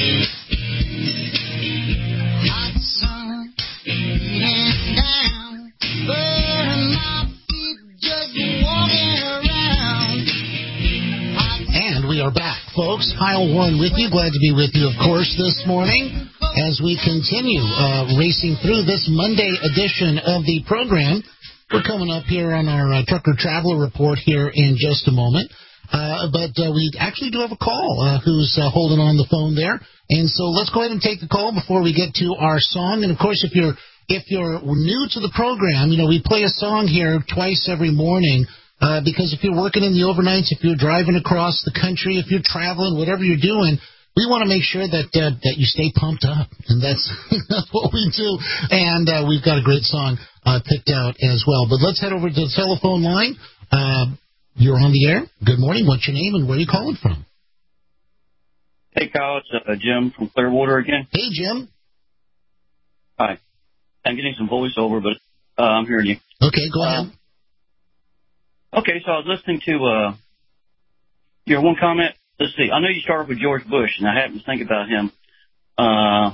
Speaker 27: Hot sun beating down, burning my feet just walking around.
Speaker 4: And we are back, folks. Kyle Warren with you. Glad to be with you, of course, this morning as we continue uh, racing through this Monday edition of the program. We're coming up here on our uh, Trucker Traveler Report here in just a moment. Uh, but uh, we actually do have a call uh, who's uh, holding on the phone there. And so let's go ahead and take the call before we get to our song. And, of course, if you're if you're new to the program, you know, we play a song here twice every morning uh, because if you're working in the overnights, if you're driving across the country, if you're traveling, whatever you're doing, we want to make sure that uh, that you stay pumped up, and that's, that's what we do. And uh, we've got a great song uh, picked out as well. But let's head over to the telephone line. Uh, you're on the air. Good morning. What's your name and where are you calling from?
Speaker 28: Hey, Kyle. It's uh, Jim from Clearwater again.
Speaker 4: Hey, Jim.
Speaker 28: Hi. I'm getting some voiceover, but uh, I'm hearing you.
Speaker 4: Okay, go ahead.
Speaker 28: Uh, okay, so I was listening to uh, your one comment. Let's see. I know you started with George Bush, and I happened to think about him. Uh,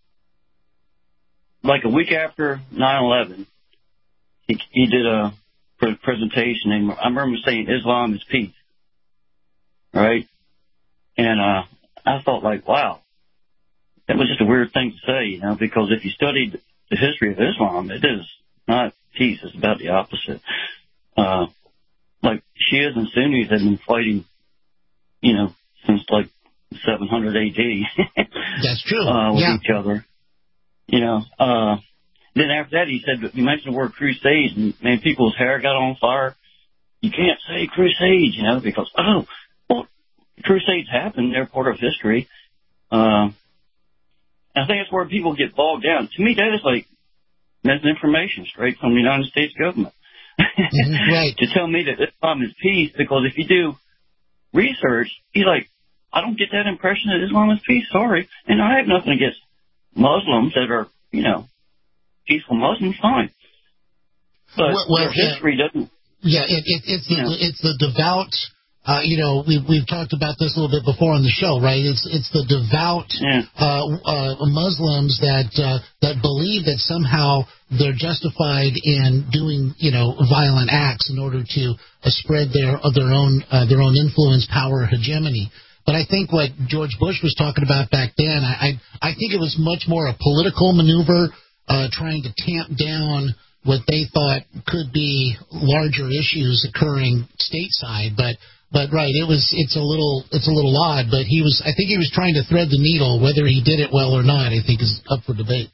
Speaker 28: like a week after nine eleven, he, he did a pre- presentation, and I remember saying Islam is peace, right? And uh, I thought, like, wow, that was just a weird thing to say, you know, because if you studied the history of Islam, it is not peace. It's about the opposite. Uh, like Shias and Sunnis have been fighting, you know, since like seven hundred A D.
Speaker 4: That's true.
Speaker 28: Uh, with
Speaker 4: yeah.
Speaker 28: each other. You know, uh, then after that he said, you mentioned the word crusade, and man, people's hair got on fire. You can't say crusade, you know, because, oh, well, crusades happen. They're part of history. Um, and I think that's where people get bogged down. To me, that is like misinformation straight from the United States government.
Speaker 4: Mm-hmm, right.
Speaker 28: To tell me that Islam is peace, because if you do research, you're like, I don't get that impression that Islam is peace, sorry. And I have nothing against Muslims that are, you know, peaceful Muslims, fine. But
Speaker 4: well, well,
Speaker 28: their history
Speaker 4: yeah.
Speaker 28: doesn't.
Speaker 4: Yeah, it, it, it's, the,
Speaker 28: You know.
Speaker 4: it's the devout... Uh, you know, we've, we've talked about this a little bit before on the show, right? It's it's the devout
Speaker 28: yeah.
Speaker 4: uh, uh, Muslims that uh, that believe that somehow they're justified in doing, you know, violent acts in order to uh, spread their uh, their own uh, their own influence, power, hegemony. But I think what George Bush was talking about back then, I I, I think it was much more a political maneuver, uh, trying to tamp down what they thought could be larger issues occurring stateside, but. But right, it was it's a little it's a little odd, but he was I think he was trying to thread the needle. Whether he did it well or not, I think is up for debate.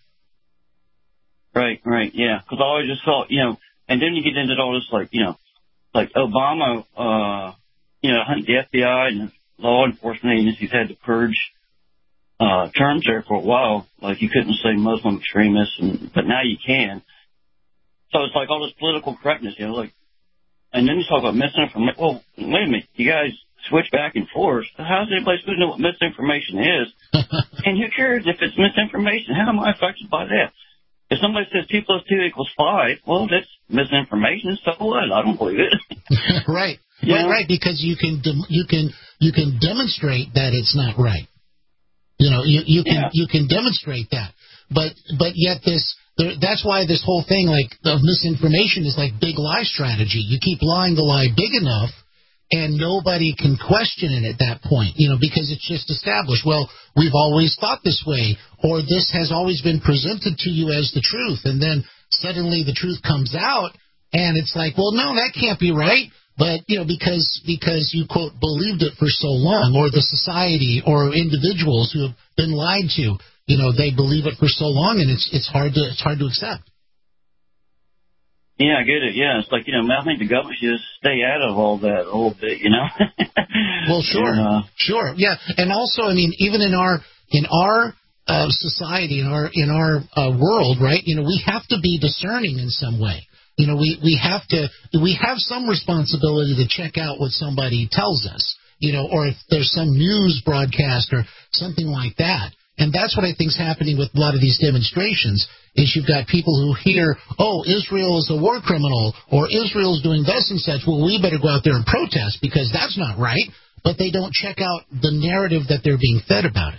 Speaker 28: Right, right, yeah. Because I always just felt, you know, and then you get into all this, like, you know, like Obama, uh, you know, the F B I and law enforcement agencies had to purge uh, terms there for a while. Like, you couldn't say Muslim extremists, and but now you can. So it's like all this political correctness, you know, like. And then you talk about misinformation. Well, wait a minute. You guys switch back and forth. How's anybody supposed to know what misinformation is? And who cares if it's misinformation? How am I affected by that? If somebody says two plus two equals five, well, that's misinformation. So what? I don't believe it.
Speaker 4: Right.
Speaker 28: You
Speaker 4: Right,
Speaker 28: know?
Speaker 4: right. Because you can dem- you can you can demonstrate that it's not right. You know, you you can
Speaker 28: Yeah.
Speaker 4: you can demonstrate that. But but yet this. There, that's why this whole thing, like, of misinformation is like big lie strategy. You keep lying the lie big enough, and nobody can question it at that point, you know, because it's just established. Well, we've always thought this way, or this has always been presented to you as the truth, and then suddenly the truth comes out, and it's like, well, no, that can't be right. But, you know, because because you, quote, believed it for so long, or the society or individuals who have been lied to, you know, they believe it for so long, and it's it's hard to it's hard to accept.
Speaker 28: Yeah, I get it. Yeah, it's like, you know, I think the government should just stay out of all that a little bit, you know.
Speaker 4: Well, sure,
Speaker 28: and, uh,
Speaker 4: sure, yeah, and also, I mean, even in our in our uh, society, in our in our uh, world, right? You know, we have to be discerning in some way. You know, we we have to we have some responsibility to check out what somebody tells us. You know, or if there's some news broadcast or something like that. And that's what I think is happening with a lot of these demonstrations, is you've got people who hear, oh, Israel is a war criminal, or Israel's doing this and such. Well, we better go out there and protest because that's not right. But they don't check out the narrative that they're being fed about it.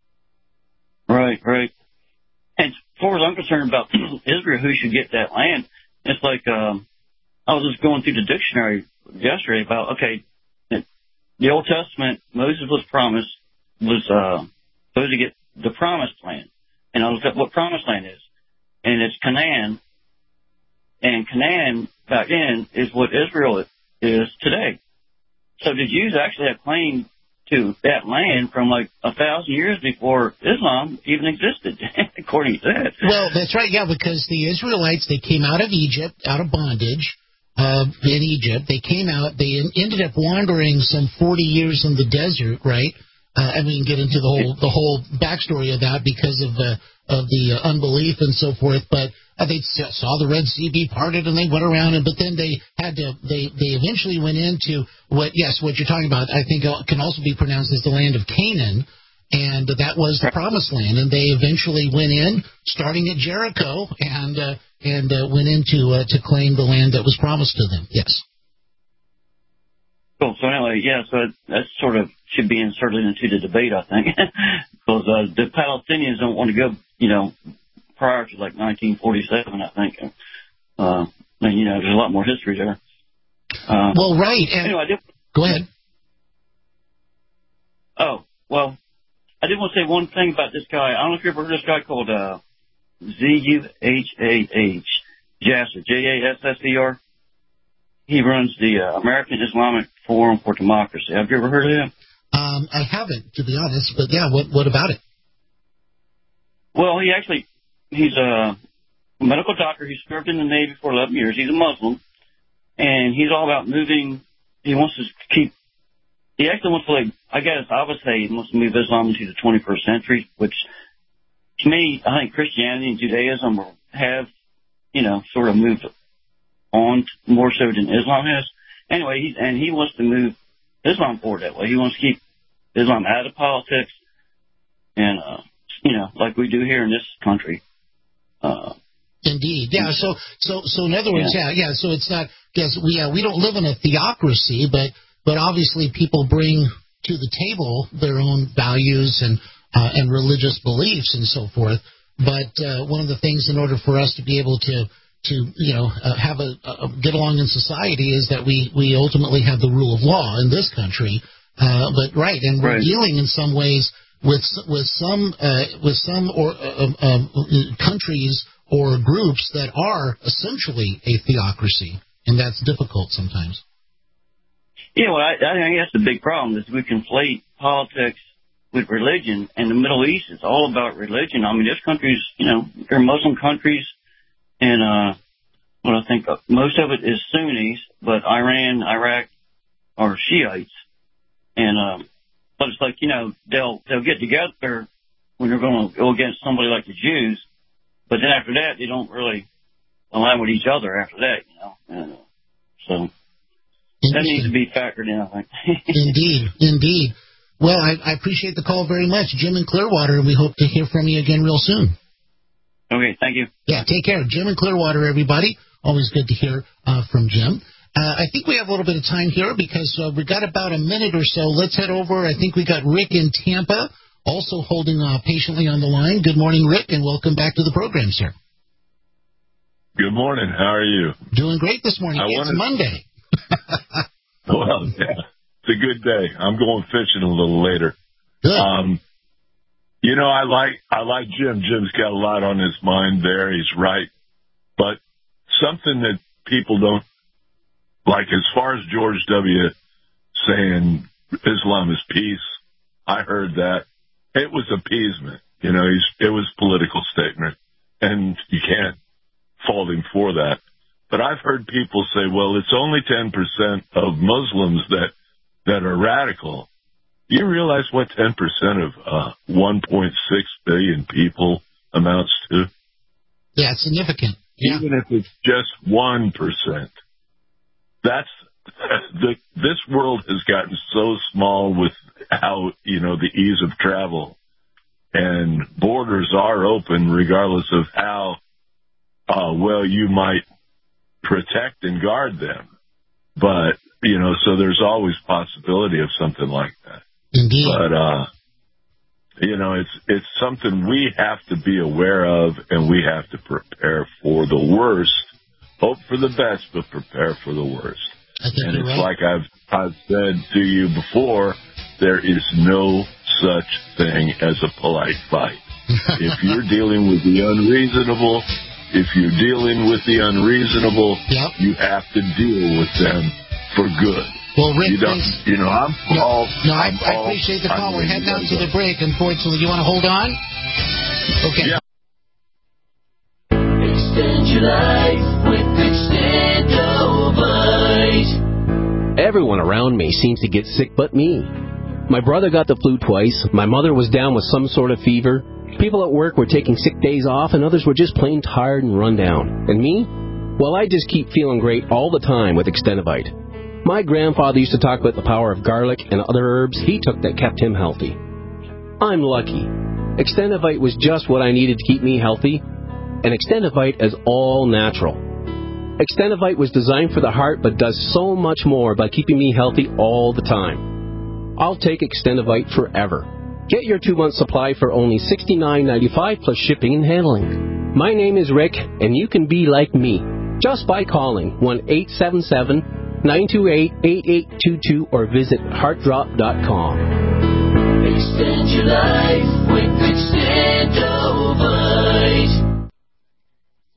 Speaker 28: Right, right. And as far as I'm concerned about Israel, who should get that land, it's like um, I was just going through the dictionary yesterday about, okay, the Old Testament, Moses was promised, was uh, supposed to get the promised land. And I looked up what promised land is. And it's Canaan. And Canaan, back then, is what Israel is today. So the Jews actually have claim to that land from like a thousand years before Islam even existed, according to that.
Speaker 4: Well, that's right, yeah, because the Israelites, they came out of Egypt, out of bondage uh, in Egypt. They came out, they ended up wandering some forty years in the desert, right? Uh, and we can get into the whole the whole backstory of that because of uh, of the uh, unbelief and so forth. But uh, they saw the Red Sea be parted, and they went around. And but then they had to they they eventually went into what yes what you're talking about. I think can also be pronounced as the land of Canaan, and that was the promised land. And they eventually went in, starting at Jericho, and uh, and uh, went into uh, to claim the land that was promised to them. Yes.
Speaker 28: Cool. So anyway, yeah, so that sort of should be inserted into the debate, I think, because uh, the Palestinians don't want to go, you know, prior to like nineteen forty-seven, I think. Uh, and, you know, there's a lot more history there. Uh,
Speaker 4: well, right. And
Speaker 28: anyway, I did,
Speaker 4: go ahead.
Speaker 28: Oh, well, I did want to say one thing about this guy. I don't know if you've ever heard of this guy called uh, Z U H A H, Jasser, J A S S E R. He runs the uh, American Islamic Forum for Democracy. Have you ever heard of him?
Speaker 4: Um, I haven't, to be honest, but yeah, what what about it?
Speaker 28: Well, he actually, he's a medical doctor. He served in the Navy for eleven years. He's a Muslim, and he's all about moving. He wants to keep, he actually wants to, like, I guess I would say he wants to move Islam into the twenty-first century, which to me, I think Christianity and Judaism have, you know, sort of moved on more so than Islam has. Anyway, he, and he wants to move Islam forward that way. He wants to keep Islam out of politics, and, uh, you know, like we do here in this country. Uh,
Speaker 4: Indeed, yeah. So, so, so in other words, yeah, yeah. yeah so it's not. Yes, we uh, we don't live in a theocracy, but but obviously people bring to the table their own values and uh, and religious beliefs and so forth. But uh, one of the things, in order for us to be able to to you know uh, have a, a get along in society, is that we we ultimately have the rule of law in this country. Uh, but right, and we're right. dealing in some ways with with some uh, with some or uh, um, countries or groups that are essentially a theocracy, and that's difficult sometimes.
Speaker 28: Yeah, well, I, I think that's the big problem, is we conflate politics with religion, and the Middle East is all about religion. I mean, this country's, you know, they're Muslim countries, and uh, well, I think most of it is Sunnis, but Iran, Iraq are Shiites, and um, but it's like, you know, they'll they'll get together when they're going to go against somebody like the Jews. But then after that, they don't really align with each other after that, you know. And, uh, so that needs to be factored in, I think.
Speaker 4: Indeed, indeed. Well, I, I appreciate the call very much, Jim in Clearwater, and we hope to hear from you again real soon.
Speaker 28: Okay, thank you.
Speaker 4: Yeah, take care. Jim in Clearwater, everybody. Always good to hear uh, from Jim. Uh, I think we have a little bit of time here because uh, we've got about a minute or so. Let's head over. I think we got Rick in Tampa also holding uh, patiently on the line. Good morning, Rick, and welcome back to the program, sir.
Speaker 7: Good morning. How are you?
Speaker 4: Doing great this morning. I it's wanted... Monday.
Speaker 7: Well, yeah, it's a good day. I'm going fishing a little later.
Speaker 4: Good.
Speaker 7: Um, you know, I like I like Jim. Jim's got a lot on his mind there. He's right. But something that people don't like, as far as George W. saying Islam is peace, I heard that. It was appeasement. You know, he's, it was a political statement, and you can't fault him for that. But I've heard people say, well, it's only ten percent of Muslims that, that are radical. You realize what ten percent of uh, one point six billion people amounts to?
Speaker 4: Yeah, it's significant. Yeah.
Speaker 7: Even if it's just one percent. That's the, this world has gotten so small with how, you know, the ease of travel, and borders are open regardless of how uh, well you might protect and guard them. But, you know, so there's always possibility of something like that.
Speaker 4: Indeed.
Speaker 7: But, uh, you know, it's, it's something we have to be aware of, and we have to prepare for the worst. Hope for the best, but prepare for the worst.
Speaker 4: And
Speaker 7: it's
Speaker 4: right.
Speaker 7: like I've, I've said to you before, there is no such thing as a polite fight. If you're dealing with the unreasonable, if you're dealing with the unreasonable,
Speaker 4: yep.
Speaker 7: you have to deal with them for good.
Speaker 4: Well, Rick,
Speaker 7: you, don't, you know, I'm
Speaker 4: no,
Speaker 7: all...
Speaker 4: No, I,
Speaker 7: I'm
Speaker 4: I
Speaker 7: all,
Speaker 4: appreciate the call.
Speaker 7: I'm
Speaker 4: We're heading out to the break, unfortunately. You want to hold on? Okay.
Speaker 7: Yeah.
Speaker 27: Extend your life with Extendovite.
Speaker 8: Everyone around me seems to get sick but me. My brother got the flu twice. My mother was down with some sort of fever. People at work were taking sick days off, and others were just plain tired and run down. And me? Well, I just keep feeling great all the time with Extendovite. My grandfather used to talk about the power of garlic and other herbs he took that kept him healthy. I'm lucky. Extendovite was just what I needed to keep me healthy, and Extendovite is all natural. Extendovite was designed for the heart but does so much more by keeping me healthy all the time. I'll take Extendovite forever. Get your two-month supply for only sixty-nine ninety-five plus shipping and handling. My name is Rick, and you can be like me just by calling one eight seven seven, nine two eight, eight eight two two or visit heart drop dot com.
Speaker 27: Extend your life with Extendovite.